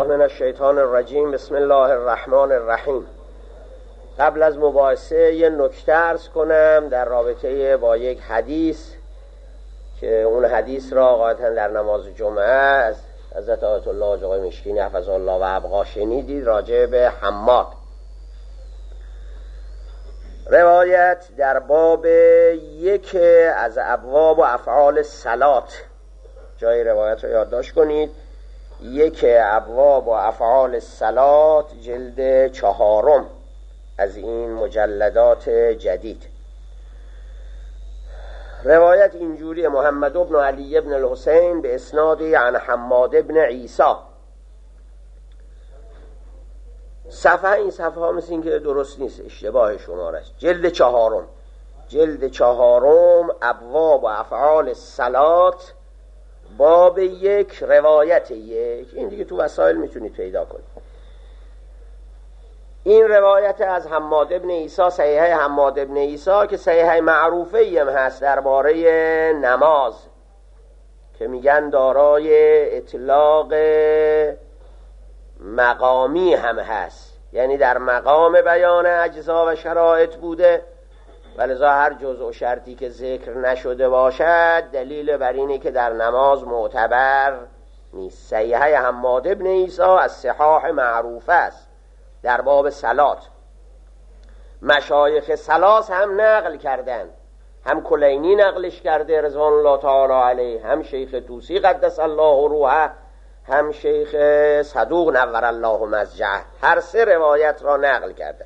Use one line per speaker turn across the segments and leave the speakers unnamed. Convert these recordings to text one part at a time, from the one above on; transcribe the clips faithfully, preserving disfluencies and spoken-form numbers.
من الشیطان الرجیم. بسم الله الرحمن الرحیم. قبل از مباحثه یه نکته عرض کنم در رابطه با یک حدیث که اون حدیث را قاعدتا در نماز جمعه از حضرت آیت الله حاج آقای مشکینی حفظه الله و ابقا شنیدید، راجع به حماد. روایت در باب یک از ابواب و افعال صلات، جای روایت رو یادداشت کنید، یک ابواب و افعال صلات، جلد چهارم از این مجلدات جدید. روایت اینجوری: محمد بن علی بن الحسین به اسنادی عن حماد بن عیسی. صفحه این صفحه ها مثل این که درست نیست، اشتباه شماره است. جلد چهارم جلد چهارم ابواب و افعال صلات، باب یک، روایت یک. این دیگه تو وسایل میتونید پیدا کنید. این روایت از حماد بن عیسی، صحیحه حماد بن عیسی که صحیحه معروفه ای هم هست درباره نماز، که میگن دارای اطلاق مقامی هم هست، یعنی در مقام بیان اجزا و شرایط بوده، ولذا هر جزء و شرطی که ذکر نشده باشد دلیل بر اینه که در نماز معتبر نیست. صحیحه حماد بن عیسی از صحاح معروفه است در باب صلات. مشایخ ثلاث هم نقل کردن، هم کلینی نقلش کرده رضوان الله تعالی علیه، هم شیخ طوسی قدس الله روحه، هم شیخ صدوق نور الله مضجعه، هر سه روایت را نقل کرده.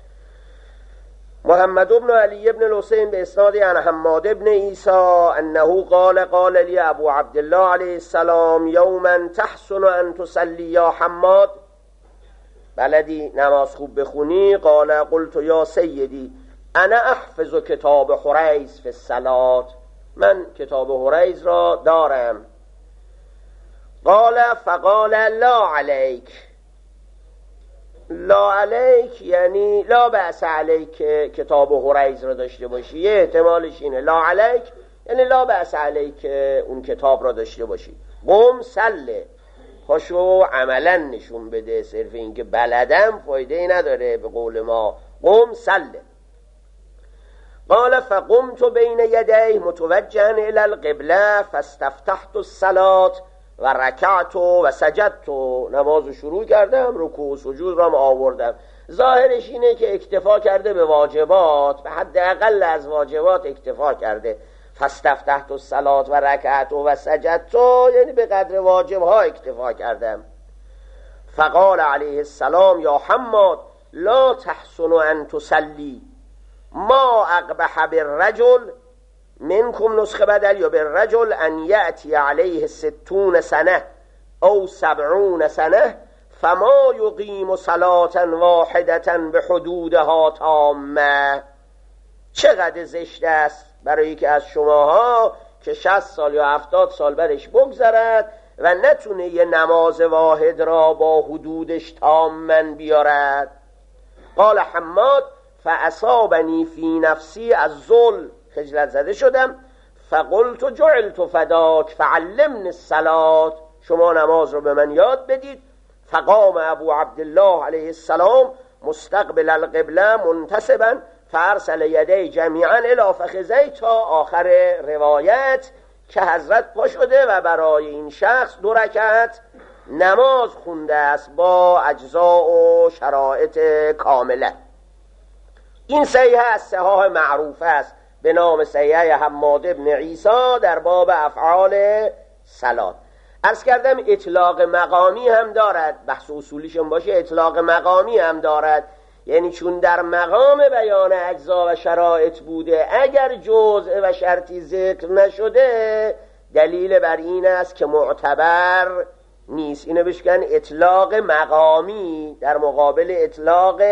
محمد بن علی بن الحسین به اسناد عن حماد بن عیسی انه قال قال لی ابو عبدالله علیه السلام یوما تحسن ان تصلی یا حماد، بلدی نماز خوب بخونی؟ قال قلت یا سیدی انا احفظ کتاب حریز فی الصلات، من کتاب حریز را دارم. قال فقال لا علیک، لا علیک یعنی لا بأس علیک که کتاب حریز را داشته باشی. یه احتمالش اینه لا علیک یعنی لا بأس علیک که اون کتاب را داشته باشی. قم سله، پاشو عملا نشون بده، صرف این که بلدم فایده ای نداره. به قول ما قم سله. قال فقمت بین یدیه متوجها الی القبله فاستفتحت الصلاة و رکعت و سجدت، نماز شروع کردم، رکوع و سجود را آوردم. ظاهرش اینه که اکتفا کرده به واجبات، به حد اقل از واجبات اکتفا کرده. فاستفتحت الصلاة و رکعت و سجدت، یعنی به قدر واجبها اکتفا کردم. فقال علیه السلام یا حماد لا تحسن ان تصلی ما اقبح بالرجل منکم، نسخه بدل، یا بالرجل ان یأتی علیه ستون سنه او سبعون سنه فما یقیم صلاة واحدة بحدودها تامه. چقدر زشت است برای که از شماها که شصت سال یا هفتاد سال برش بگذرد و نتونه یه نماز واحد را با حدودش تامن بیارد. قال حماد فاصابنی فی نفسی الذل، خجلت زده شدم. فقلت جعلت فداک فعلمنی الصلاة، شما نماز رو به من یاد بدید. فقام ابو عبدالله علیه السلام مستقبل القبله منتصبا فارسل یدی جمیعا الی فخذی، تا آخر روایت که حضرت پا شده و برای این شخص دو رکعت نماز خونده است با اجزا و شرایط کامله. این صحیحه از صحاح معروفه است به نام صحیحه حماد بن عیسی در باب افعال صلات. عرض کردم اطلاق مقامی هم دارد، بحث اصولیشون باشه، اطلاق مقامی هم دارد، یعنی چون در مقام بیان اجزا و شرایط بوده، اگر جزء و شرطی ذکر نشده دلیل بر این است که معتبر نیست. اینو بشکن اطلاق مقامی در مقابل اطلاق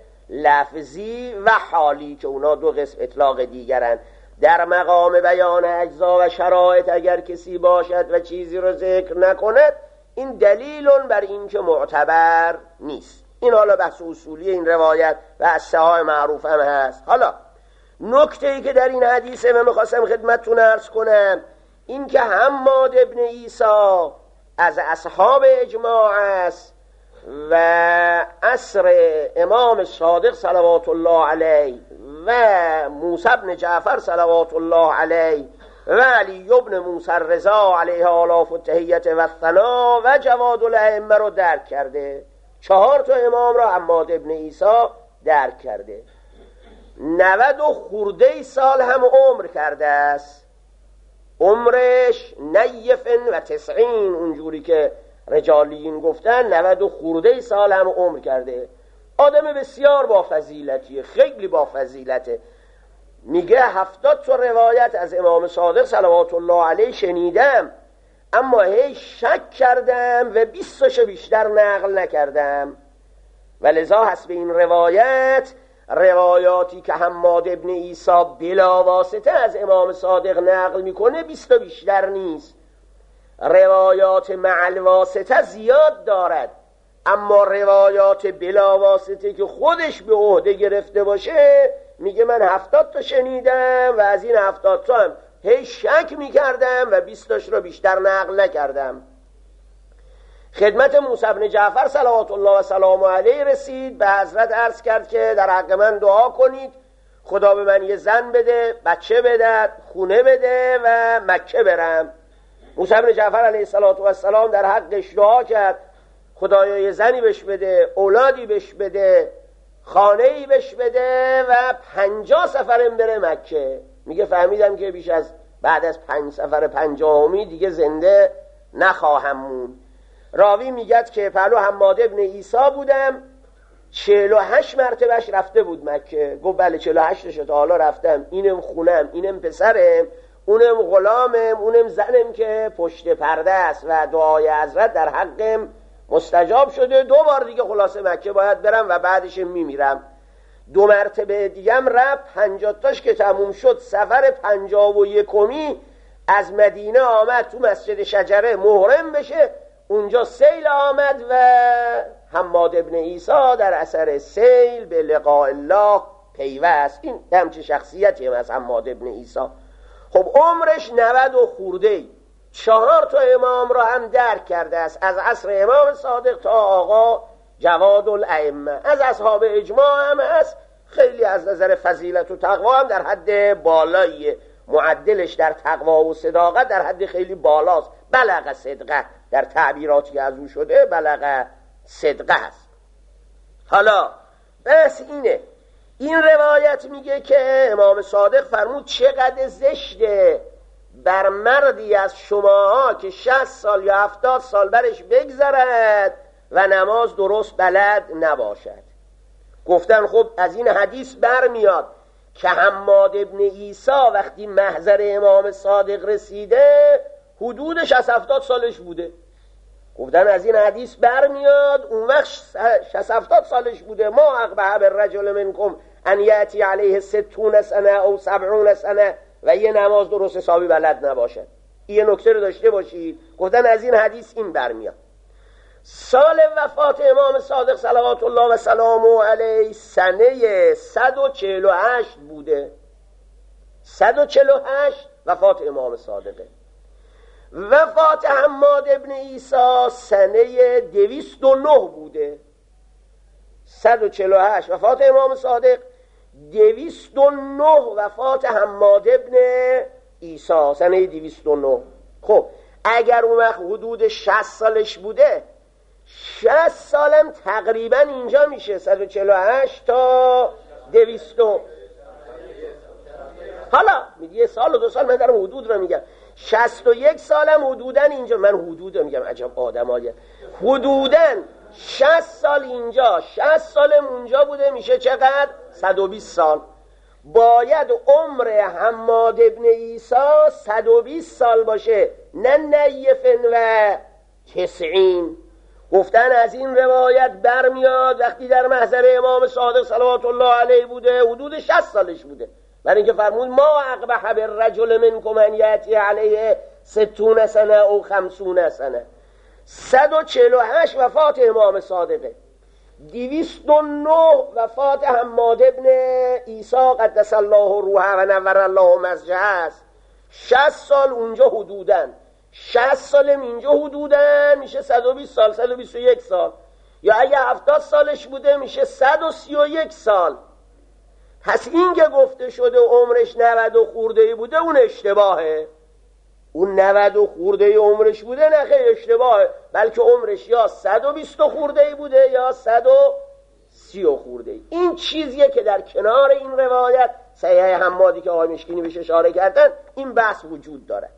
لفظی و حالی که اونا دو قسم اطلاق دیگرن. در مقام بیان اجزا و شرایط اگر کسی باشد و چیزی رو ذکر نکند، این دلیل بر این که معتبر نیست. این حالا بحث اصولی این روایت و از صحاح معروف هم هست. حالا نکته‌ای که در این حدیثه من می‌خواستم خدمتتون عرض کنم این که حماد ابن عیسی از اصحاب اجماع است و عصر امام صادق صلوات الله علیه و موسی بن جعفر صلوات الله علیه و علی ابن موسی رضا علیه آلاف التحیت و الثنا و جواد الائمه رو درک کرده. چهار تا امام را حماد ابن عیسی درک کرده. نود و خورده سال هم عمر کرده است. عمرش نیفن و تسعین، اونجوری که رجالیین گفتن، نود و خورده سال هم عمر کرده. آدم بسیار با فضیلتیه، خیلی با فضیلته. میگه هفتاد تا روایت از امام صادق صلوات الله علیه شنیدم، اما هی شک کردم و بیستش بیشتر نقل نکردم. و لذا حسب این روایت، روایاتی که حماد ابن عیسی بلا واسطه از امام صادق نقل میکنه بیست و بیشتر نیست. روایات مع الواسطه زیاد دارد، اما روایات بلا واسطه که خودش به عهده گرفته باشه، میگه من هفتاد تا شنیدم و از این هفتاد تا هم هی شک میکردم و بیستاش رو بیشتر نقل نکردم. خدمت موسی بن جعفر صلوات الله و سلام علیه رسید، به حضرت عرض کرد که در حق من دعا کنید، خدا به من یه زن بده، بچه بده، خونه بده و مکه برم. موسی بن جعفر علیه السلام در حقش دعا کرد، خدایا یه زنی بهش بده، اولادی بهش بده، خانه‌ای بهش بده و پنجاه سفرم بره مکه. میگه فهمیدم که بیش از بعد از پنج سفر پنجاهمی دیگه زنده نخواهم موند. راوی میگد که پهلو حماد ابن عیسی بودم، چهل و هشت مرتبهش رفته بود مکه. گفت بله چهل و هشتش تا حالا رفتم، اینم خونم، اینم پسرم، اونم غلامم، اونم زنم که پشت پرده است و دعای حضرت در حقم مستجاب شده. دو بار دیگه خلاصه مکه باید برم و بعدش میمیرم. دو مرتبه دیگم رفت، پنجاه تاش که تموم شد، سفر پنجاه و یکمی از مدینه آمد تو مسجد شجره محرم بشه. اونجا سیل آمد و حماد ابن عیسی در اثر سیل به لقاء الله پیوست. این همچه شخصیتی هم از حماد ابن عیسی. خب عمرش نود و خورده، چهار تا امام را هم درک کرده است، از عصر امام صادق تا آقا جواد الائمه. از اصحاب اجماع هم هست، خیلی از نظر فضیلت و تقوا هم در حد بالاییه. معدلش در تقوا و صداقت در حد خیلی بالاست. بلغ صدقه در تعبیراتی که از او شده، بلغ صدقه هست. حالا بس اینه، این روایت میگه که امام صادق فرمود چقدر زشته بر مردی از شماها که شصت سال یا هفتاد سال برش بگذرد و نماز درست بلد نباشد. گفتن خب از این حدیث برمیاد که حماد ابن عیسی وقتی محضر امام صادق رسیده حدودش از هفتاد سالش بوده. گفتن از این حدیث برمیاد اون وقت شصت هفتاد سالش بوده. ما اقبح بالرجل منکم ان یأتی علیه ستون سنه او سبعون سنه و یه نماز درست حسابی بلد نباشد. این نکته رو داشته باشید. گفتن از این حدیث این برمیاد. سال وفات امام صادق صلوات الله و سلامه علیه سنه صد و چهل و هشت بوده. صد و چهل و هشت وفات امام صادقه. وفات حماد ابن عیسی سنه دویست و نه بوده. صد و چهل و هشت وفات امام صادق، دویست و نه وفات حماد ابن عیسی سنه دویست و نه. خب اگر اون وقت حدود شصت سالش بوده، شصت سالم تقریبا اینجا میشه، صد و چهل و هشت تا دویست. حالا میگه سال و دو سال، من دارم حدود رو میگم. شصت و یک سالم حدوداً اینجا، من حدود رو میگم، عجب آدم های حدوداً شصت سال اینجا، شصت سالم اونجا بوده، میشه چقدر؟ صد و بیست سال. باید عمر حماد ابن عیسی صد و بیست سال باشه، نه نیفن و تسعین. گفتن از این روایت برمیاد وقتی در محضر امام صادق صلوات الله علیه بوده حدود شصت سالش بوده. برای اینکه فرمود ما اقبح بالرجل منکم ان یأتی علیه ستون سنه او خمسون سنه. صد و چهل و هشت وفات امام صادقه، دویست و نه وفات حماد ابن عیسی قدس الله روحه و نور الله مسجده است. شصت سال اونجا حدوداً، شصت سالم اینجا حدوداً میشه صد و بیست سال، صد و بیست و یک سال، یا اگه هفتاد سالش بوده میشه صد و سی و یک سال. پس این که گفته شده عمرش نود و خورده‌ای بوده اون اشتباهه. اون نود و خورده‌ای عمرش بوده نه خیلی اشتباهه، بلکه عمرش یا صد و بیست خورده‌ای بوده یا صد و سی خورده‌ای. این چیزیه که در کنار این روایت صحیح حمادی که آقای مشکینی بهش اشاره کردن این بحث وجود داره.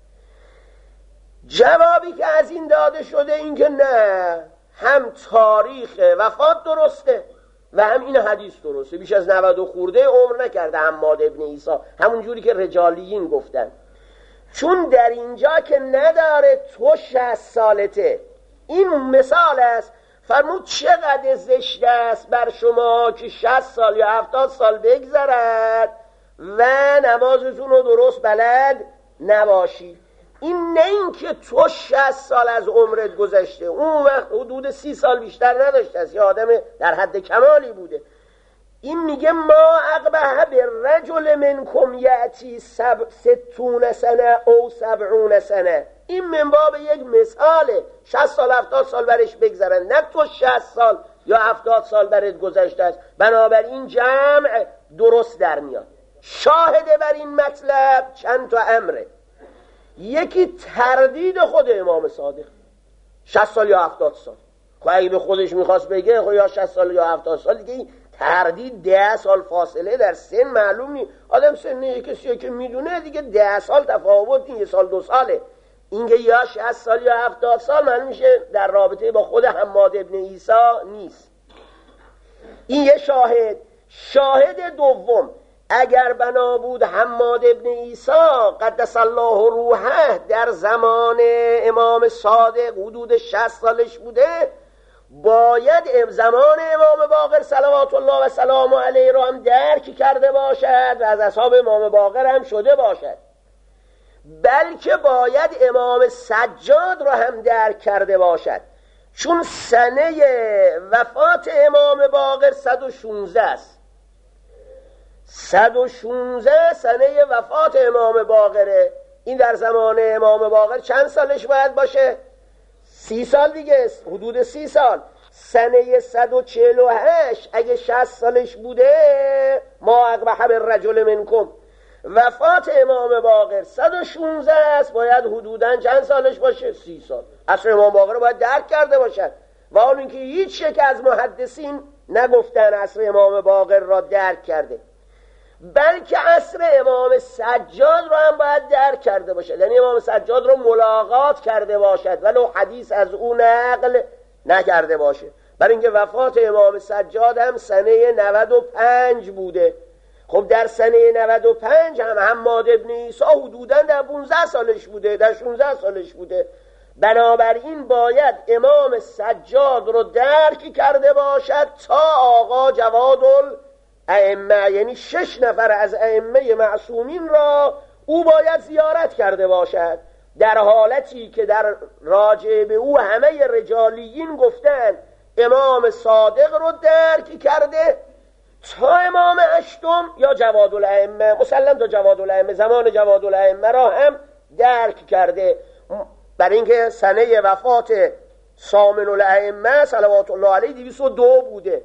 جوابی که از این داده شده این که نه، هم تاریخ وفات درسته و هم این حدیث درسته. بیش از نود و خورده عمر نکرده حماد ابن عیسی، همون جوری که رجالیین گفتن. چون در اینجا که نداره تو شصت سالته، این مثال است. فرمود چقدر زشت است بر شما که شصت سال یا هفتاد سال بگذرد و نمازتون رو درست بلد نباشید. این نه این که تو شصت سال از عمرت گذشته، اون وقت حدود سی سال بیشتر نداشته است، یه آدم در حد کمالی بوده. این میگه ما اقبح بالرجل منکم یأتی سب ستون سنه او سبعون سنه. این من باب یک مثاله. شصت سال هفتاد سال برش بگذرن، نه تو شصت سال یا هفتاد سال برت گذشته است. بنابراین جمع درست در میاد. شاهده بر این مطلب چند تا امره. یکی تردید خود امام صادق، شصت سال یا هفتاد سال. خب اگه به خودش میخواست بگه خب یا شصت سال یا هفتاد سال، دیگه این تردید ده سال فاصله در سن معلوم نیست. آدم سن کسی که میدونه دیگه ده سال تفاوت نیست، یه سال دو ساله. اینکه یا شصت سال یا هفتاد سال معلوم میشه در رابطه با خود حماد ابن عیسی نیست. این یه شاهد. شاهد دوم، اگر بنا بود حماد ابن عیسی قدس الله روحه در زمان امام صادق حدود شصت سالش بوده، باید زمان امام باقر صلوات الله و سلام علیه را هم درک کرده باشد و از اصحاب امام باقر هم شده باشد. بلکه باید امام سجاد را هم درک کرده باشد، چون سنه وفات امام باقر صد و شانزده است. صد و شانزده سنه وفات امام باقره. این در زمان امام باقر چند سالش باید باشه؟ سی سال دیگه، حدود سی سال. سنه صد و چهل و هشت اگه شصت سالش بوده، ما اقبح بالرجل منکم، وفات امام باقر صد و شانزده است، باید حدوداً چند سالش باشه؟ سی سال. اصل امام باقر رو باید درک کرده باشد. و حال اینکه هیچ یک از محدثین نگفتن اصل امام باقر را درک کرده، بلکه اصل امام سجاد رو هم باید درک کرده باشد. یعنی امام سجاد رو ملاقات کرده باشد ولو حدیث از اون نقل نکرده باشه. برای اینکه وفات امام سجاد هم سنه نود و پنج بوده. خب در سنه نود و پنج هم حماد ابن عیسی حدوداً در پانزده سالش بوده، در شانزده سالش بوده. بنابراین باید امام سجاد رو درک کرده باشد تا آقا جواد الائمه، یعنی شش نفر از ائمه معصومین را او باید زیارت کرده باشد، در حالتی که در راجع به او همه رجالیین گفتن امام صادق رو درک کرده تا امام هشتم یا جواد الائمه، مسلم تا جواد الائمه، زمان جواد الائمه را هم درک کرده. برای اینکه سنه وفات ثامن الائمه صلوات الله علیه دویست و دو بوده،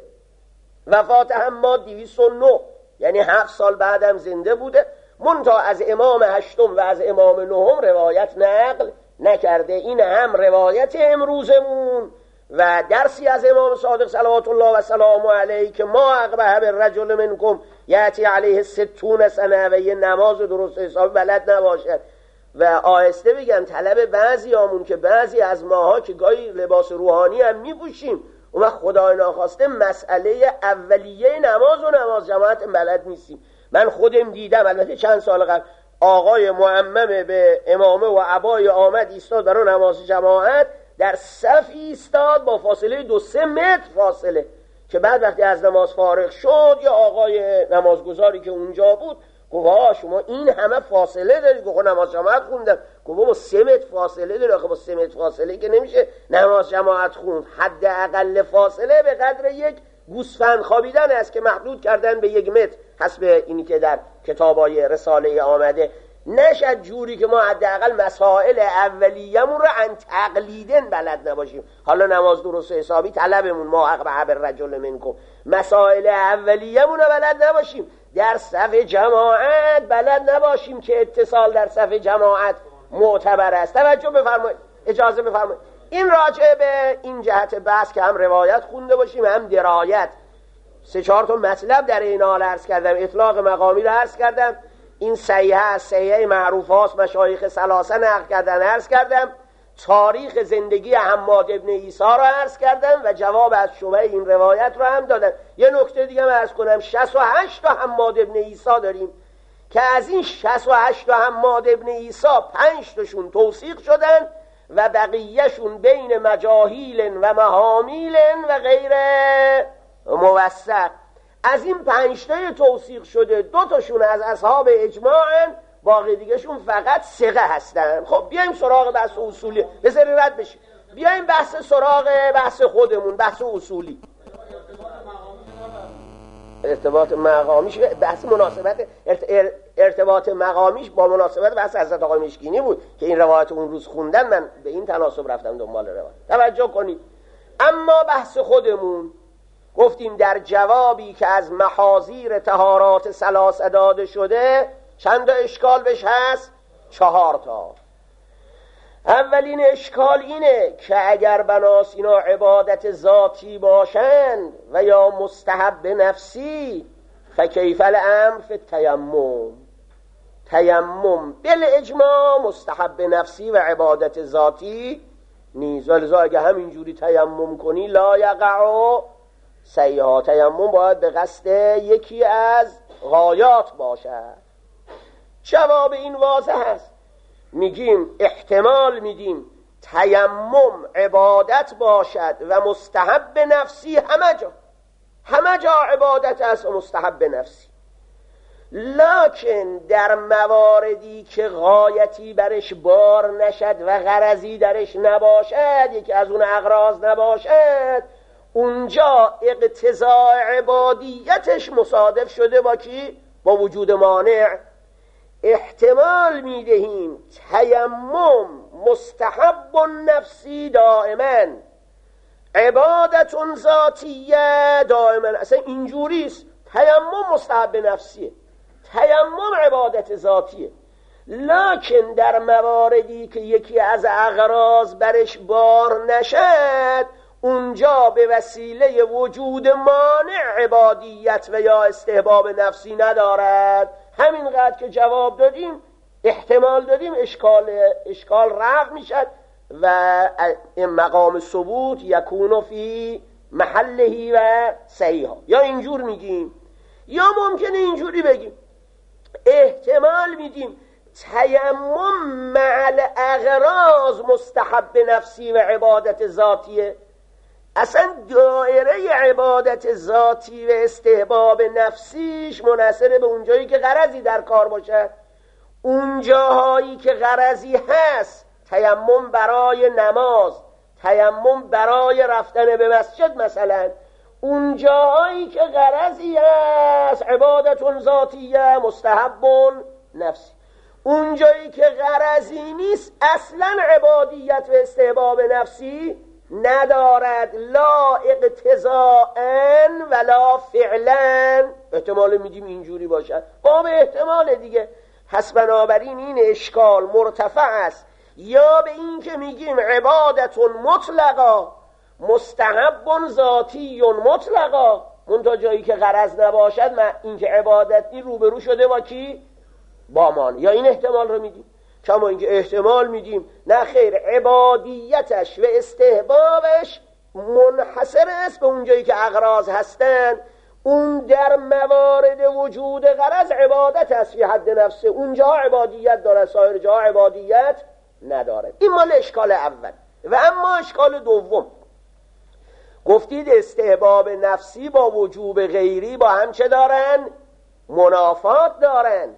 وفات حماد دویست و نه، یعنی هفت سال بعدم زنده بوده. منتها از امام هشتم و از امام نهم روایت نقل نکرده. این هم روایت امروزمون و درسی از امام صادق صلوات الله و سلام علیه که ما اقبح بالرجل منکم یأتی علیه ستون سنه و یه نماز درست حساب بلد نباشد. و آهسته بگم طلب بعضی آمون که بعضی از ماها که گاهی لباس روحانی هم میپوشیم، اون وقت خدای ناخواسته مسئله اولیه نماز و نماز جماعت بلد نیستیم. من خودم دیدم، البته چند سال قبل، آقای معمم به امامه و عبای آمد ایستاد برای نماز جماعت، در صف ایستاد با فاصله دو سه متر فاصله، که بعد وقتی از نماز فارغ شد یا آقای نمازگزاری که اونجا بود گفت آه شما این همه فاصله دارید؟ گفت نماز جماعت خوندم. گفت با سه متر فاصله دارید. آخه با سه متر فاصله که نمیشه نماز جماعت خوند. حد اقل فاصله به قدر یک گوسفند خوابیدن است که محدود کردن به یک متر، حسب اینی که در کتابای رساله آمده. نشد جوری که ما حداقل مسائل اولیه‌مون رو عن تقلیدن بلد نباشیم. حالا نماز درست و حسابی طلبمون ما حق به حب الرجل منکم، مسائل اولیه‌مون رو بلد نباشیم، در صف جماعت بلد نباشیم که اتصال در صف جماعت معتبر است. توجه بفرمایید، اجازه بفرمایید. این راجع به این جهت بحث که هم روایت خونده باشیم هم درایت. سه چهار تا مطلب در این حال عرض کردم، اطلاق مقامی رو عرض کردم، این صحیحه از صحیحه معروف هاست، مشایخ ثلاثه نقل کردن عرض کردم، تاریخ زندگی حماد ابن عیسی رو عرض کردم و جواب از شبهه این روایت رو هم دادم. یه نکته دیگه هم عرض کنم، شصت و هشت تا حماد ابن عیسی داریم که از این شصت و هشت تا حماد ابن عیسی پنج تاشون توثیق شدن و بقیهشون بین مجاهیل و محامیل و غیر موثق. از این پنج تای توثیق شده دو تاشون از اصحاب اجماعن، باقی دیگهشون فقط ثقه هستن. خب بیایم سراغ بحث اصولی، بذاری رد بشیم، بیایم بحث سراغ بحث خودمون، بحث اصولی. ارتباط مقامیش بحث مناسبت ارتباط مقامیش با مناسبت بحث حضرت آقای مشکینی بود که این روایت اون روز خوندن، من به این تناسب رفتم دنبال روایت. توجه کنید. اما بحث خودمون گفتیم در جوابی که از محاذیر طهارات ثلاثه داده شده چند تا اشکال بهش هست؟ چهار تا. اولین اشکال اینه که اگر بناس اینا عبادت ذاتی باشند و یا مستحب نفسی فکیف الامر فی التیمم. تیمم بالاجماع مستحب نفسی و عبادت ذاتی نیز، ولذا اگه همینجوری تیمم کنی لا یقع سیئات، تیمم باید به قصد یکی از غایات باشد. جواب این واضح است، میگیم احتمال میدیم تیمم عبادت باشد و مستحب نفسی، همه جا همه جا عبادت است و مستحب نفسی، لکن در مواردی که غایتی برش بار نشد و غرضی درش نباشد، یکی از اون اغراض نباشد، اونجا اقتضاء عبادیتش مصادف شده با کی؟ با وجود مانع. احتمال میدهیم تیمم مستحب نفسی دائما، عبادت ذاتیه دائما. اصلا اینجوریست، تیمم مستحب نفسیه، تیمم عبادت ذاتیه، لکن در مواردی که یکی از اغراض برش بار نشد، اونجا به وسیله وجود مانع عبادیت و یا استحباب نفسی ندارد. همینقدر که جواب دادیم، احتمال دادیم، اشکال اشکال رفع میشد و مقام ثبوت یکون فی محلهی و صحیحا. یا اینجور میگیم یا ممکنه اینجوری بگیم، احتمال میدیم تیمم مع الاغراض مستحب نفسی و عبادت ذاتیه. اصلا دایره عبادت ذاتی و استحباب نفسیش منحصر به اونجایی که غرضی در کار باشه. اونجاهایی که غرضی هست، تیمم برای نماز، تیمم برای رفتن به مسجد مثلا، اونجاهایی که غرضی هست عبادت ذاتیه مستحب نفسی. اونجایی که غرضی نیست اصلا عبادیت و استحباب نفسی ندارد، لا اقتضاءً ولا فعلاً. احتمال میدیم اینجوری باشد، با به احتمال دیگه. پس بنابراین این اشکال مرتفع است، یا به این که میگیم عبادت مطلقا مستحب ذاتی مطلقا، منتها جایی که غرض نباشد، من این که عبادتی روبرو شده با کی؟ با مان. یا این احتمال رو میدیم، کما اینکه احتمال میدیم نه خیر، عبادیتش و استحبابش منحصر است به اونجایی که اغراض هستن. اون در موارد وجود غرض عبادت است فی حد نفسه، اونجا عبادیت داره، سایر جا عبادیت نداره. این مال اشکال اول. و اما اشکال دوم، گفتید استحباب نفسی با وجوب غیری با هم چه دارن؟ منافات دارن.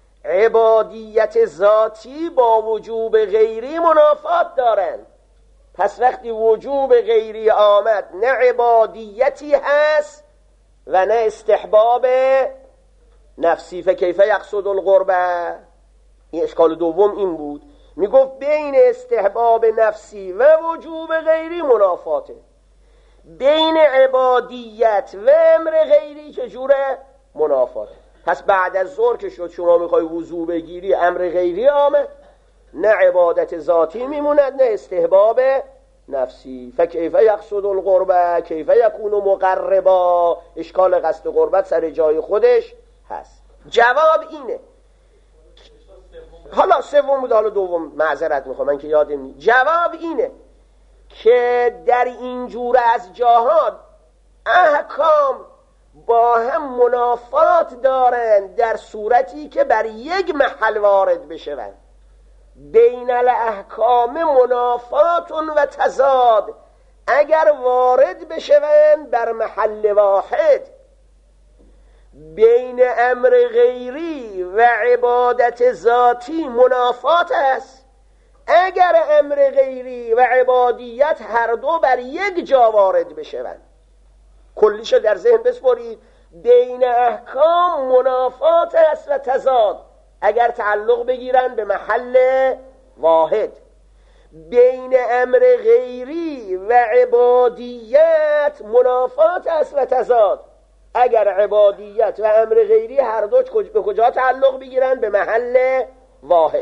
عبادیت ذاتی با وجوب غیری منافات دارن. پس وقتی وجوب غیری آمد، نه عبادیتی هست و نه استحباب نفسی. فکیف یقصد القربه، این اشکال دوم این بود، میگفت بین استحباب نفسی و وجوب غیری منافاته، بین عبادیت و امر غیری چجوره؟ منافاته. پس بعد از ظهر که شد شما میخوای وضو بگیری، امر غیری آمد، نه عبادت ذاتی میموند نه استحباب نفسی. فکیف یقصد القربه کیف یکون مقربا، اشکال قصد قربت سر جای خودش هست. جواب اینه، حالا سوم بود، حالا دوم معذرت میخوام من که یادم نیست. جواب اینه که در این جور از جاها احکام با هم منافات دارند در صورتی که بر یک محل وارد بشوند. بین الاحکام منافات و تضاد، اگر وارد بشوند بر محل واحد. بین امر غیری و عبادت ذاتی منافات است اگر امر غیری و عبادیت هر دو بر یک جا وارد بشوند. کلیشو در ذهن بسپرید، بین احکام منافات است و تضاد اگر تعلق بگیرن به محل واحد. بین امر غیری و عبادیت منافات است و تضاد اگر عبادیت و امر غیری هر دو به کجا تعلق بگیرن؟ به محل واحد.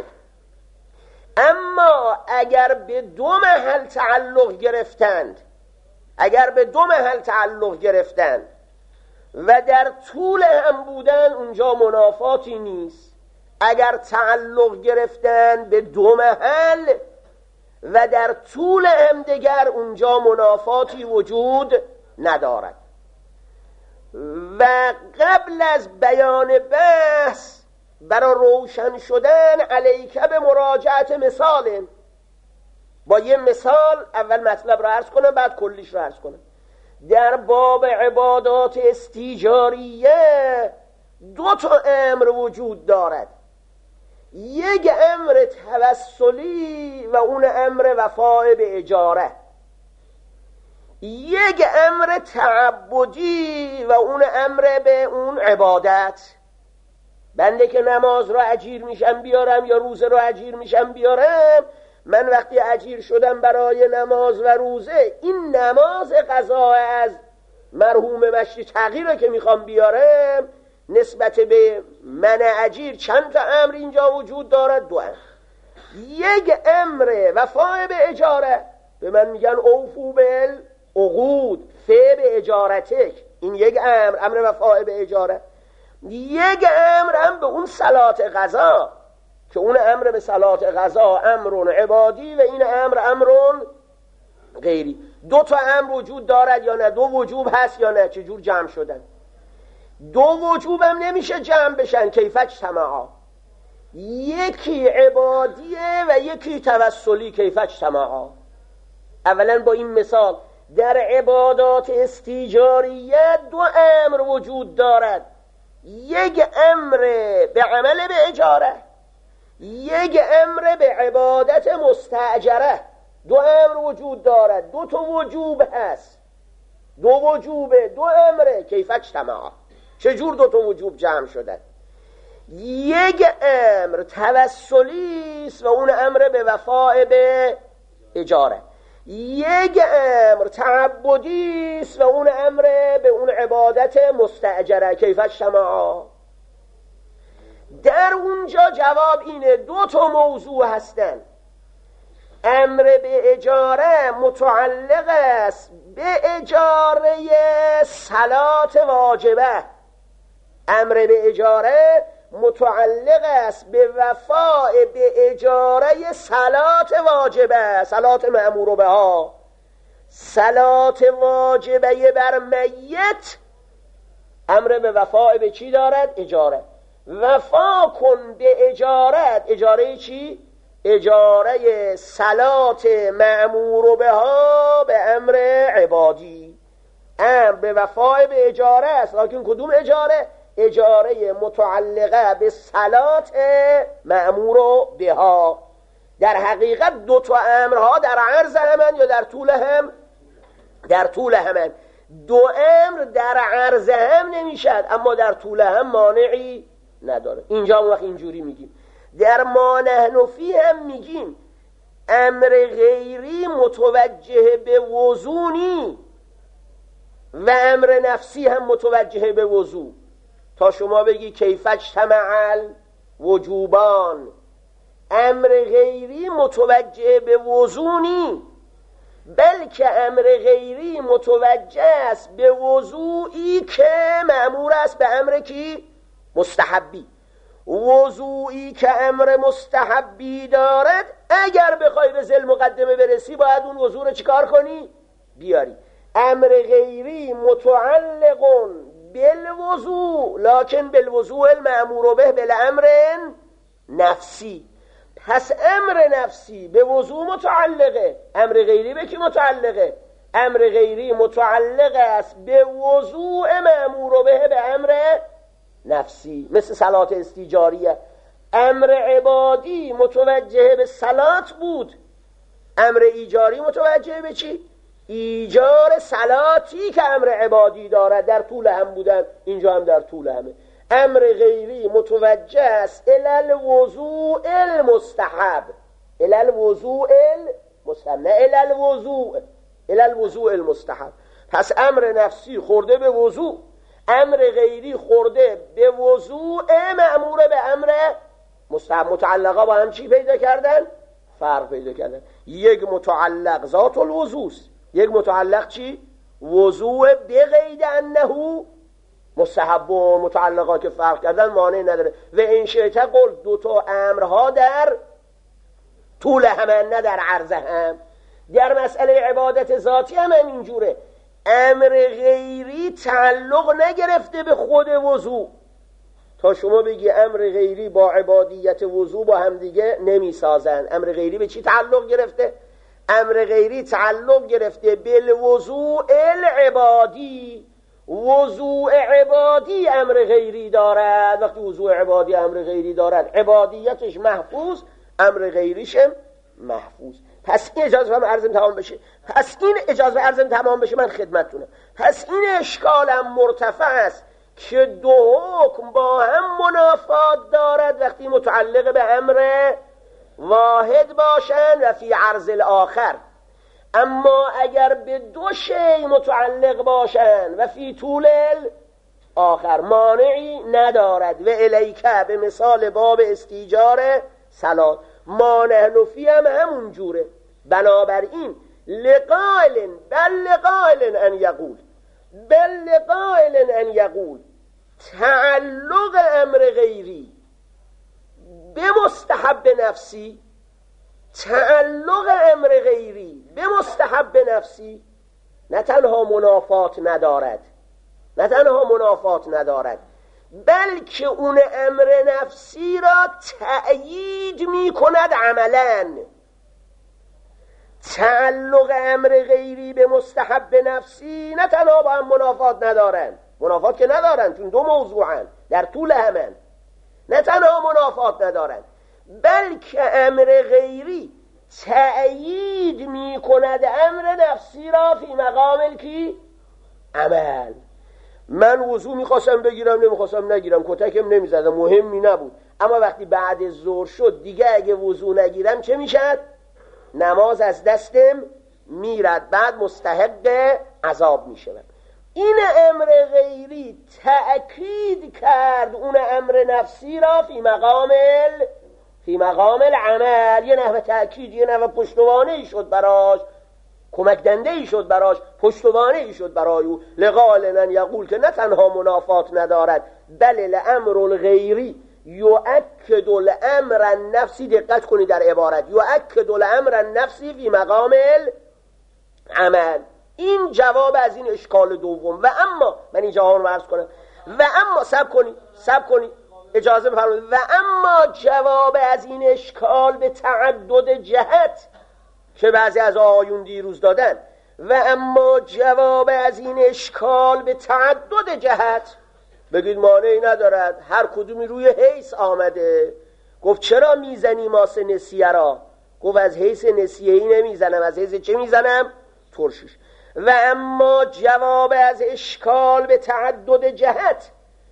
اما اگر به دو محل تعلق گرفتند، اگر به دو محل تعلق گرفتند و در طول هم بودن، اونجا منافاتی نیست. اگر تعلق گرفتند به دو محل و در طول هم دیگر، اونجا منافاتی وجود ندارد. و قبل از بیان بحث برای روشن شدن علیک به مراجعت مثال، با یه مثال اول مطلب رو عرض کنم بعد کلیش رو عرض کنم. در باب عبادات استیجاریه دو تا امر وجود دارد، یک امر توسلی و اون امر وفاء به اجاره، یک امر تعبدی و اون امر به اون عبادت. بنده که نماز رو اجیر میشم بیارم یا روزه رو اجیر میشم بیارم، من وقتی اجیر شدم برای نماز و روزه، این نماز قضا از مرحوم مشتی تغییره که میخوام بیارم، نسبت به من اجیر چند تا امر اینجا وجود دارد؟ دو امر. یک امر وفای به اجاره، به من میگن اوفو بل عقود فی به اجارتک، این یک امر، امر وفای به اجاره. یک امر هم به اون صلات قضا که اون امر به صلات قضا امرون عبادی و این امر امرون غیری. دو تا امر وجود دارد یا نه؟ دو وجوب هست یا نه؟ چجور جمع شدن؟ دو وجوب هم نمیشه جمع بشن، کیفش تماعا، یکی عبادیه و یکی توسلی، کیفش تماعا. اولا با این مثال، در عبادات استیجاریه دو امر وجود دارد، یک امر به عمل به اجاره، یک امر به عبادت مستاجره. دو امر وجود دارد، دو تا وجوب هست، دو وجوبه، دو امره، کیفش تماعا. چجور دو تا وجوب جمع شدن؟ یک امر توسلی است و اون امر به وفاء به اجاره، یک امر تعبدی است و اون امر به اون عبادت مستاجره، کیفش تماعا. در اونجا جواب اینه، دو تا موضوع هستن. امر به اجاره متعلق است به اجاره صلات واجبه، امر به اجاره متعلق است به وفاء به اجاره صلات واجبه، صلات مأمور بها. صلات واجبه بر میت امر به وفاء به چی دارد؟ اجاره. وفا کن به اجارت، اجاره چی؟ اجاره صلات مأمور بها به امر عبادی. امر به وفاء به اجاره است، لکن کدوم اجاره؟ اجاره متعلقه به صلات مأمور بها. در حقیقت دو تا امرها در عرض همن یا در طول هم؟ در طول همن. دو امر در عرض هم نمیشد اما در طول هم مانعی نداره. اینجا اون وقت اینجوری میگیم در ما نحن فیه هم میگیم امر غیری متوجه به وضو نی و امر نفسی هم متوجه به وضو. تا شما بگی کیف اجتمع الوجوبان، امر غیری متوجه به وضو نی، بلکه امر غیری متوجه است به وضوعی که مأمور است به امر کی؟ مستحبی. وضوعی که امر مستحبی دارد اگر بخوای به ذل مقدمه برسی باید اون وضوع رو چیکار کنی؟ بیاری. امر غیری متعلق بالوضوع لکن بالوضوع المأمور به بالامر نفسی. پس امر نفسی به وضوع متعلقه، امر غیری به کی متعلقه؟ امر غیری متعلق است به وضوع مأمور به به امر نفسی. مثل صلات استیجاریه، امر عبادی متوجه به صلات بود، امر ایجاری متوجه به چی؟ ایجار صلاتی که امر عبادی دارد. در طول هم بودن، اینجا هم در طول همه. امر غیری متوجه است الی الوضوء المستحب، الی الوضوء المستحب، نه الی الوضوء، الی الوضوء المستحب. پس امر نفسی خورده به وضوء، امر غیری خورده به وضوء مأمور به امر مستحب. متعلقه با هم چی پیدا کردن؟ فرق پیدا کردن. یک متعلق ذات الوضوء، یک متعلق چی؟ وضوء بغیر انه مستحب. و متعلقات که فرق کردن مانع نداره. و این شیطه قول دو تا امرها در طول همه نه در عرض هم. در مسئله عبادت ذاتی هم اینجوره، امر غیری تعلق نگرفته به خود وضوع. تا شما بگی امر غیری با عبادیت وضوع با هم دیگه نمی سازن. امر غیری به چی تعلق گرفته؟ امر غیری تعلق گرفته بالوضوع العبادی. وضوع عبادی امر غیری دارد. وقتی وضوع عبادی امر غیری دارد عبادیتش محفوظ، امر غیریش محفوظ. پس این اجازه هم عرضم تمام بشه. پس این اجازه عرضم تمام بشه من خدمتتونم. پس این اشکالم مرتفع است که دو حکم با هم منافات دارد وقتی متعلق به امر واحد باشند و فی عرض الاخر. اما اگر به دو شی متعلق باشند و فی طول آخر مانعی ندارد. و الیکه به مثال باب استیجار صلات ما نحن فی هم همون جوره. بنابراین لقائل بل لقائل ان یقول بل لقائل ان یقول تعلق امر غیری به مستحب نفسی، تعلق امر غیری به مستحب نفسی نه تنها منافات ندارد، نه تنها منافات ندارد بلکه اون امر نفسی را تأیید می کند عملاً. تعلق امر غیری به مستحب نفسی نه تنها با هم منافات ندارن، منافات که ندارن چون دو موضوعن در طول همن، نه تنها منافات ندارن بلکه امر غیری تأیید می کند امر نفسی را فی مقام کی؟ عمل. من وضو میخواستم بگیرم نمیخواستم نگیرم، کتکم نمیزدم، مهمی نبود، اما وقتی بعد ظهر شد دیگه اگه وضو نگیرم چه میشد؟ نماز از دستم میرد، بعد مستحق عذاب میشم. این امر غیری تأکید کرد اون امر نفسی را فی مقام فی مقام العمل. یه نحو تأکید، یه نحو پشتوانه ای شد براش، کمک دنده ای شد براش، پشتوانه ای شد برای او. لقائل ان یقول که نه تنها منافات ندارد بل الامر الغیری یؤکد الامر النفسی. دقت کنید در عبارت یؤکد الامر النفسی فی مقام العمل. این جواب از این اشکال دوم. و اما من این جواب رو عرض کنم و اما سب کنید سب کنید اجازه بفرمایید. و اما جواب از این اشکال به تعدد جهت که بعضی از آیون دیروز دادن، و اما جواب از این اشکال به تعدد جهت بگید مانعی ندارد، هر کدومی روی حیث آمده. گفت چرا میزنی ماس نسیه را؟ گفت از حیث نسیه‌ای نمیزنم، از حیث چه میزنم؟ ترشش. و اما جواب از اشکال به تعدد جهت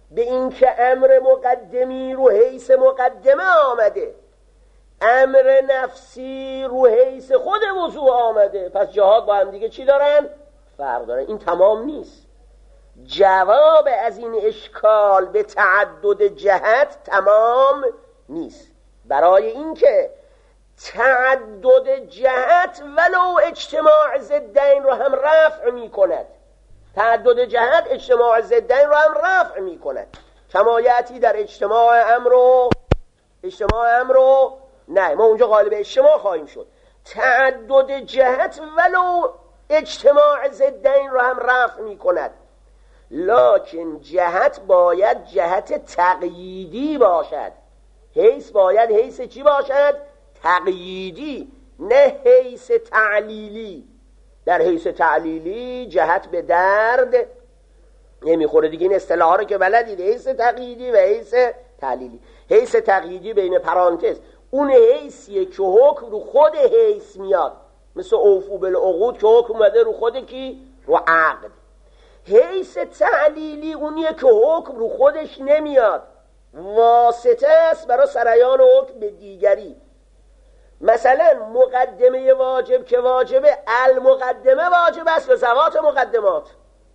به این که امر مقدمی رو حیث مقدمه آمده، امر نفسی رو حیث خود وضوع آمده، پس جهات با هم دیگه چی دارن؟ فرق دارن. این تمام نیست. جواب از این اشکال به تعدد جهت تمام نیست. برای اینکه تعدد جهت ولو اجتماع ضدین رو هم رفع می کند، تعدد جهت اجتماع ضدین رو هم رفع می کند، کمایتی در اجتماع امر و اجتماع امر و نه، ما اونجا غالب اجتماع خواهیم شد. تعدد جهت ولو اجتماع ضدین رو هم رفع می کند، لکن جهت باید جهت تقییدی باشد. حیث باید حیث چی باشد؟ تقییدی، نه حیث تعلیلی. در حیث تعلیلی جهت به درد نمیخوره دیگه. این اصطلاحا رو که بلدید، حیث تقییدی و حیث تعلیلی. حیث تقییدی بین پرانتز اون حیثیه که حکم رو خود حیث میاد، مثل اوفو بالعقود که حکم اومده رو خود کی؟ رو عقد. حیث تعلیلی اونیه که حکم رو خودش نمیاد، واسطه است برای سریان حکم به دیگری. مثلا مقدمه واجب که واجبه، المقدمه واجب است یا زوات مقدمات؟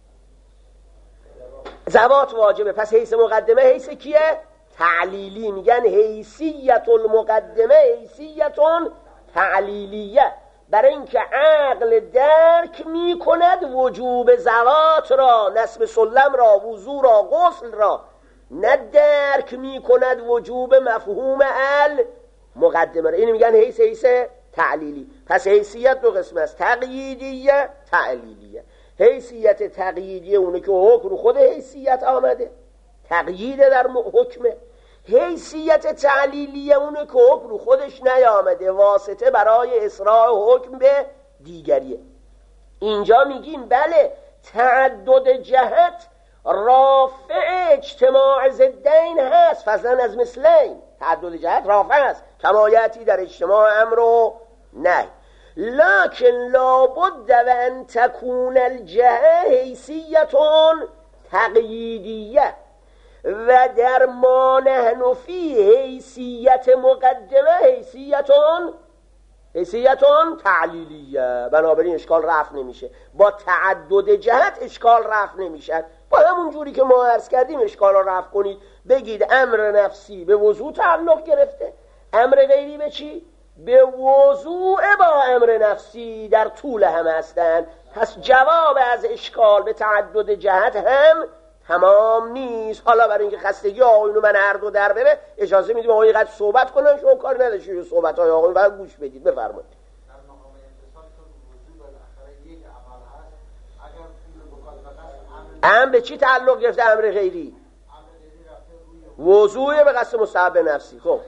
زوات واجبه. پس حیث مقدمه حیث کیه؟ تعلیلی. میگن حیثیت المقدمه حیثیت تعلیلیه، برای اینکه عقل درک میکند وجوب زوات را، نصب سلم را، وضو را، غسل را، نه درک میکند وجوب مفهوم المقدمه را. اینو میگن حیث حیث تعلیلی. پس حیثیت دو قسم است، تقییدیه، تعلیلیه. حیثیت تقییدیه اونه که حکم رو خود حیثیت آمده، تقیید در حکمه. حیثیت تعلیلیه اونه که حکم رو خودش نیامده، واسطه برای اسراع حکم به دیگریه. اینجا میگیم بله تعدد جهت رافع اجتماع ضدین هست، فضلا از مثلین. تعدد جهت رافع است، کمایتی در اجتماع امر و نهی، لکن لابد و ان تکون الجهه حیثیتون تقییدیه و در ما نحن فی حیثیت مقدمه حیثیتون حیثیتون تعلیلیه. بنابراین اشکال رفع نمیشه، با تعدد جهت اشکال رفع نمیشه. با همون جوری که ما عرض کردیم اشکال را رفع کنید، بگید امر نفسی به وضوع تعلق گرفته، امر غیری به چی؟ به وضوع با امر نفسی در طول هم هستند. پس جواب از اشکال به تعدد جهت هم تمام نیست. حالا برای اینکه خستگی آقایونو من هر دو در بره، اجازه میدیم آقای قد صحبت کنن، شما کار نداشتید صحبت های آقایون بعد گوش بدید. بفرمایید.
در مقام اتصال چون وضوع بالاخره یک عمل هست، اگر فعل مکالمه است،
امر به چی تعلق گرفته؟ امر غیری.
امر غیری رفته روی
وضوع به قصد مستحب نفسی. خب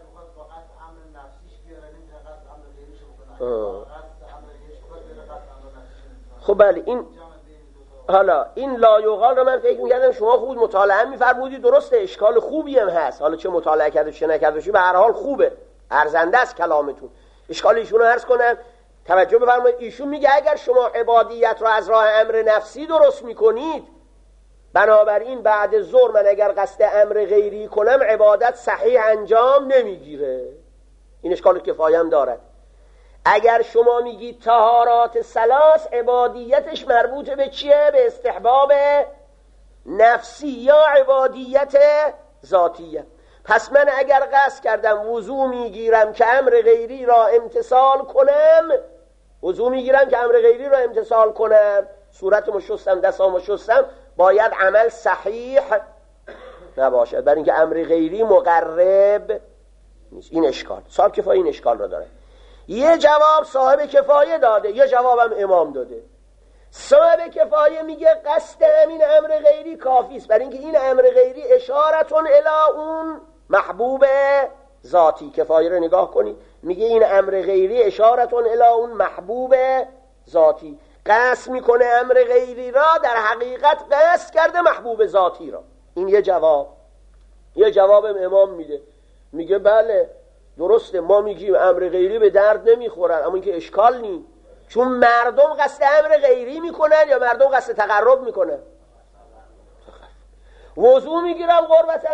خب بله این حالا این لا یقال رو من فکر می‌کردم شما خوب مطالعه می‌فرمودید، درسته اشکال خوبی هم هست، حالا چه مطالعه کرده چه نکرده به هر حال خوبه، ارزنده است کلامتون. اشکال ایشون رو عرض کنم، توجه بفرمایید. ایشون میگه اگر شما عبادیت رو از راه امر نفسی درست می‌کنید، بنابراین بعد ظهر من اگر قصد امر غیری کنم عبادت صحیح انجام نمیگیره. این اشکال کفایه هم دارد. اگر شما میگید طهارات ثلاث عبادیتش مربوط به چیه؟ به استحباب نفسی یا عبادیت ذاتیه. پس من اگر قصد کردم وضو میگیرم که امر غیری را امتثال کنم، وضو میگیرم که امر غیری را امتثال کنم، صورتمو شستم دستامو شستم، باید عمل صحیح نباشد، برای اینکه امر غیری مقرب نیست. این اشکال صاحب کفایه این اشکال را داره. یه جواب صاحب کفایه داده، یه جوابم امام داده. صاحب کفایه میگه قصد همین امر غیری کافی است، برای اینکه این امر غیری اشارتون الی اون محبوب ذاتی. کفایه رو نگاه کنید، میگه این امر غیری اشارتون الی اون محبوب ذاتی، قصد میکنه امر غیری را در حقیقت قصد کرده محبوب ذاتی را. این یه جواب. یه جوابم امام میده، میگه بله درسته، ما میگیم امر غیری به درد نمیخورن، اما اینکه اشکال نی، چون مردم قصد امر غیری میکنن یا مردم قصد تقرب میکنن؟ وضو میگیرم قربتاً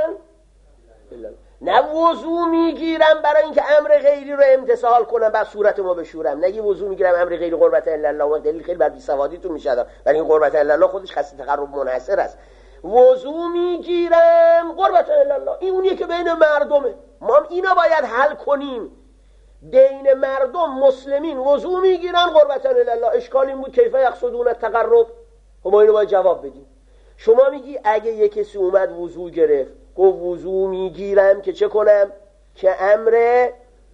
نه وضو میگیرم برای اینکه امر غیری رو امتثال کنم بعد صورت ما بشورم. نگی وضو میگیرم امر غیری قربت الا الله و دلیل خیلی بر بی‌سوادیتون میشه، برای این قربت الا الله خودش خاص تقرب منحصر است. وضو میگیرم قربت الا الله این اونیه که بین مردمه، ما اینا باید حل کنیم. بین مردم مسلمین وضو میگیرن قربت الا الله، اشکال این بود کیف یقصدون التقرب، ما اینو باید جواب بدیم. شما میگی اگه یک کسی اومد وضو گرفت گفت وضو میگیرم که چه کنم؟ که امر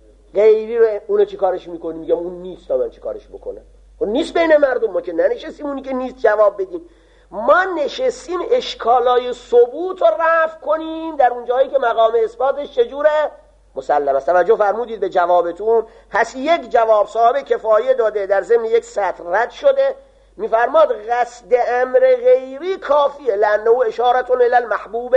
غیری رو اون چی کارش میکنی؟ میگم اون نیست تا من چی کارش بکنم؟ اون نیست بین مردم، ما که ننشستیم اونی که نیست جواب بدیم. ما نشستیم اشکالای ثبوت رو رفع کنیم در اون جایی که مقام اثباتش چجوره؟ مسلم است. توجه فرمودید به جوابتون. پس یک جواب صاحب کفایه داده در ضمن یک سطر رد شده، میفرماد قصد امر غیری کافیه لانه اشارتون الی المحبوب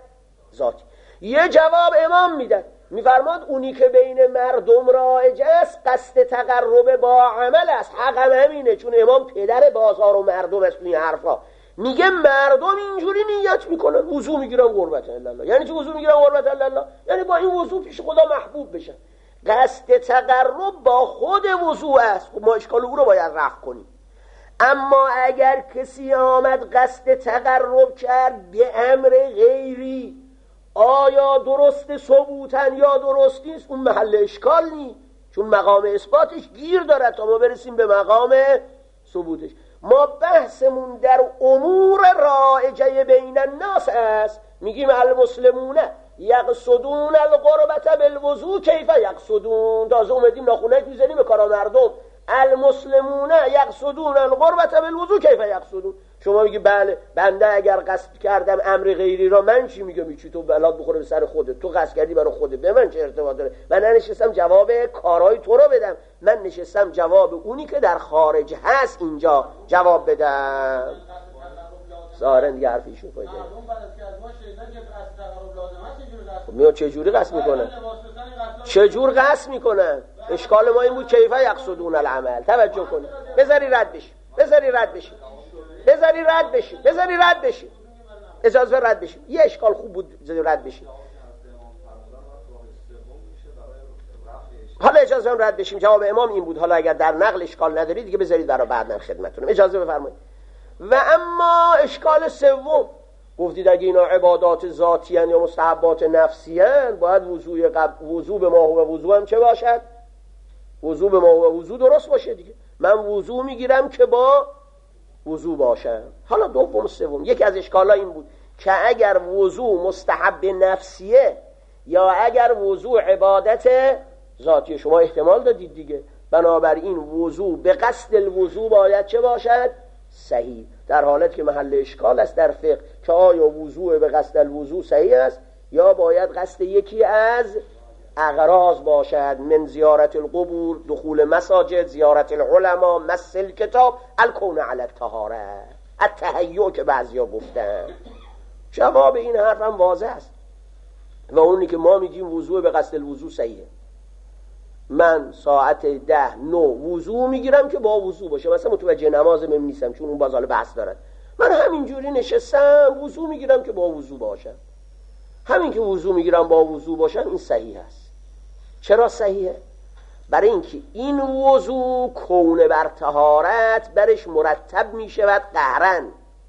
ذاتی. یه جواب امام میدن، میفرماد اونی که بین مردم رایج است قصد تقرب با عمل است. حقم همینه، چون امام پدر بازار و مردم است. این حرفا میگه مردم اینجوری نیت میکنن وضو میگیرن قربت الله. یعنی چه وضو میگیرن قربت الله؟ یعنی با این وضو پیش خدا محبوب بشن. قصد تقرب با خود وضو است، ما اشکال او رو باید رفع کنیم. اما اگر کسی آمد قصد تقرب کرد به امر غیری، آیا درست ثبوتن یا درست نیست، اون محل اشکال نیست، چون مقام اثباتش گیر دارد تا ما برسیم به مقام ثبوتش. ما بحثمون در امور رائجه بین الناس است. میگیم المسلمون یقصدون القربة بالوضوء کیف یقصدون. تازه اومدیم ناخونک میزنیم به کارا مردم. المسلمون یقصدون القربة بالوضوء کیف یقصدون. شما میگی بله بنده اگر قصد کردم امر غیری را، من چی میگم؟ چی تو بلاد بخوره به سر خودت؟ تو قصد کردی برای خودت، به من چه ارتباط داره؟ من ننشستم جواب کارهای تو رو بدم، من نشستم جواب اونی که در خارج هست اینجا جواب بدم. ظاهرا دیگه حرفیشون پیدا میاد. چه جوری قصد میکنن؟ چه جور قصد میکنن؟ اشکال ما این بود کیف یقصدون العمل. توجه کن، بذاری رد بشی، بذاری رد بشی، بذاری رد بشی، بذاری رد بشی، اجازه رد بشی. یه اشکال خوب بود رد بشی. حالا اجازه رد بشیم. جواب امام این بود. حالا اگر در نقل اشکال ندارید دیگه بذارید برای بعد من خدمتتونم. اجازه بفرمایید. و اما اشکال سوم، گفتید اگه اینا عبادات ذاتی ان یا مستحبات نفسی ان، باید وضوء قبل وضوء به ما و وضوء هم چه باشد؟ وضوء به ما و وضوء درست باشه دیگه. من وضوء میگیرم که با وضوع باشم. حالا دوم سوم، یکی از اشکال‌ها این بود که اگر وضوع مستحب نفسیه یا اگر وضوع عبادت ذاتی، شما احتمال دادید دیگه، بنابراین وضوع به قصد الوضوع باید چه باشد؟ صحیح. در حالت که محل اشکال است در فقه که آیا وضوع به قصد الوضوع صحیح است یا باید قصد یکی از اغراض باشد، من زیارت القبور، دخول مساجد، زیارت العلماء، مس الکتاب، الکون علی الطهاره، التهیع که بعضیا گفتن. جواب این حرف هم واضح است و اونی که ما میگیم وضوع به قصد الوضوع صحیحه. من ساعت ده نو وضوع میگیرم که با وضوع باشه، مثلا متوجه نمازم نیستم چون اون باز حالا بحث دارد، من همینجوری نشستم وضوع میگیرم که با وضوع باشم. همین که وضوع میگیرم با وضوع باشم این صحیح است. چرا صحیحه؟ برای اینکه این وضوع کون بر طهارت برش مرتب میشود قهرن،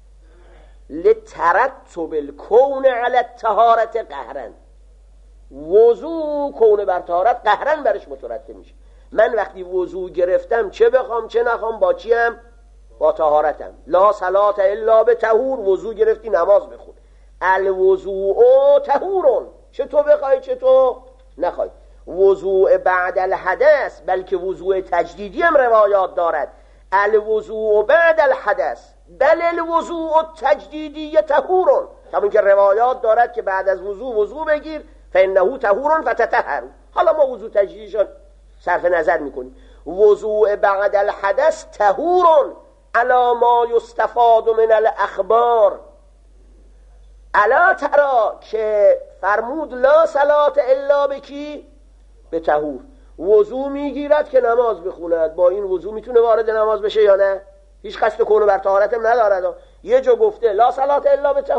لترتب الکون علی الطهارت قهرن. وضوع کون بر طهارت قهرن برش مترتب میشه. من وقتی وضوع گرفتم چه بخوام چه نخوام با چیم؟ با طهارتم. لا صلاة الا بطهور، وضوع گرفتی نماز بخون. الوضوء طهورون، چه تو بخوای چه تو نخوای. وضوع بعد الحدث، بلکه وضوع تجدیدی هم روایات دارد. الوضوع بعد الحدث بل الوضوع التجدیدی طهورون، همون که روایات دارد که بعد از وضوع وضوع بگیر فانه طهورون فتطهر. حالا ما وضوع تجدیدیشون صرف نظر میکنیم. وضوع بعد الحدث طهورون علی ما یستفاد من الاخبار. الا ترا که فرمود لا صلاة الا بکی به طهور، وضوع میگیرد که نماز بخوند. با این وضوع میتونه وارد نماز بشه یا نه؟ هیچ قصد کونه بر طهارت هم ندارد. یه جا گفته لا صلاة الا به طهور،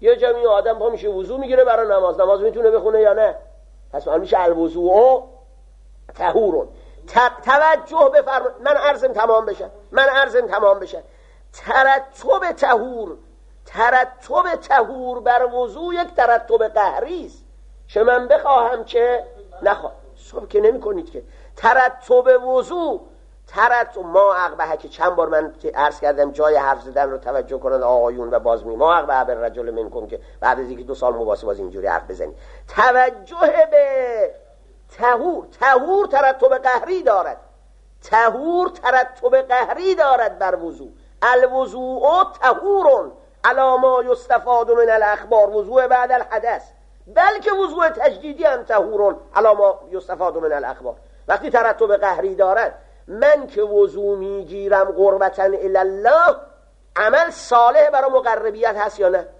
یه جمعی آدم پا میشه وضو میگیره برای نماز، نماز میتونه بخونه یا نه؟ پس من میشه الوضوء طهورون. توجه بفرمایید، من عرضم تمام بشه من عرضم تمام بشه ترتب طهور ترتب طهور بر وضو یک ترتب قهری است. چه من بخواهم چه نخواهم، صبح که نمی کنید که ترتب وضو ترتب ما عقبه که چند بار من عرض کردم جای حرف زدن رو توجه کنند آقایون و باز می ما عقبه بر رجل منکم که بعد از اینکه دو سال مباحثه باز اینجوری حرف بزنید. توجه به طهور، طهور ترتب قهری دارد، طهور ترتب قهری دارد بر وضو. الوضوء طهور علی ما یستفاد من الاخبار، وضوء بعد الحدث، بلکه وضوء تجدیدی هم طهور علی ما یستفاد من الاخبار. وقتی ترتب قهری دارد، من که وضو میگیرم قربتا الی الله، عمل صالح برای مقربیت هست یا نه؟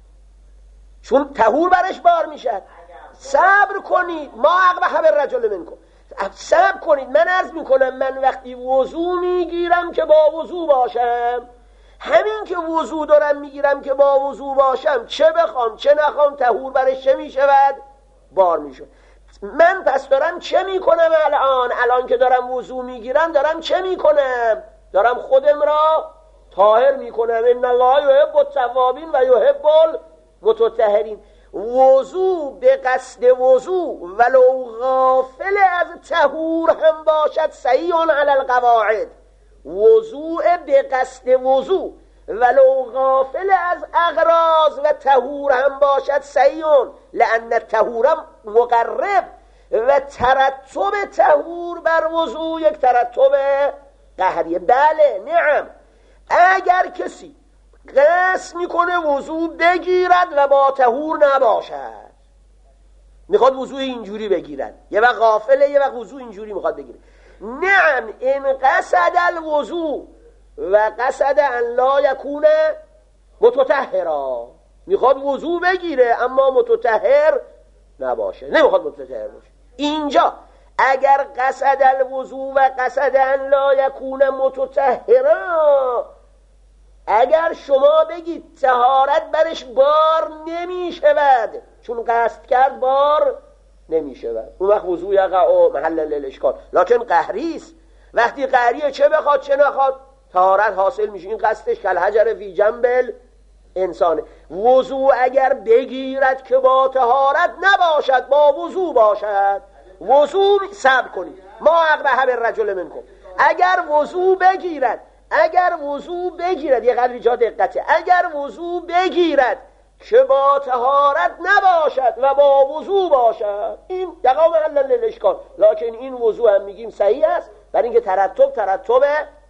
چون طهور برش بار میشد. صبر کنید، ما اقبح بالرجل منکم، صبر کنید. من عرض میکنم من وقتی وضو میگیرم که با وضو باشم، همین که وضو دارم میگیرم که با وضو باشم، چه بخوام چه نخوام طهور برش چه میشود؟ بار میشود. من پس دارم چه میکنم الان؟ الان که دارم وضو میگیرم دارم چه میکنم؟ دارم خودم را طاهر میکنم. ان الله یحب التوابین و یحب المتطهرین. وضو به قصد وضو ولو غافل از طهور هم باشد صحیح علی القواعد. وضوع به قصد وضو ولو غافل از اغراض و طهور هم باشد صحیح، لأن الطهور مقرب و ترتب طهور بر وضو یک ترتب قهریه. بله نعم، اگر کسی قصد میکنه وضو بگیرد و با طهور نباشد، میخواد وضو اینجوری بگیرد، یه وقت غافله یه وقت وضو اینجوری میخواد بگیره، نعم این قصد الوضو و قصد ان لا یکون متطهرا، میخواد وضو بگیره اما متطهر نباشه، نمیخواد متطهر باشه. اینجا اگر قصد الوضو و قصد ان لا یکون متطهرا، اگر شما بگید طهارت برش بار نمی شود چون قصد کرد بار نمی شود، اون وقت وضو یقع محل الاشکال. لکن قهری است، وقتی قهریه چه بخواد چه نخواد طهارت حاصل میشه. این قصدش کل حجر فی جنب انسانه. وضو اگر بگیرد که با طهارت نباشد، با وضو باشد، وضو صبر کنید، ما اقبح بالرجل منکم، اگر وضو بگیرد اگر وضو بگیرد یه قدری جا دقته، اگر وضو بگیرد که با طهارت نباشد و با وضو باشد، این یقع محل الاشکال. لکن این وضو هم میگیم صحیح است، برای اینکه ترتب ترتب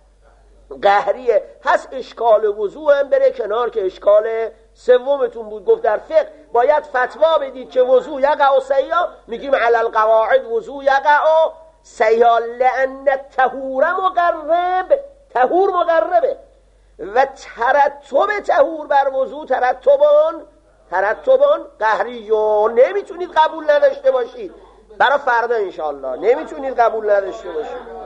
قهریه هست. اشکال وضو هم بره کنار که اشکال سومتون بود. گفت در فقه باید فتوا بدید که وضو یقع صحیح، میگیم علی القواعد وضو یقع صحیح لأن الطهور مقرب، طهور مقربه و ترتب طهور بر وضو ترتبان ترتبان قهریون. نمیتونید قبول نداشته باشید، برای فردا انشاءالله نمیتونید قبول نداشته باشید.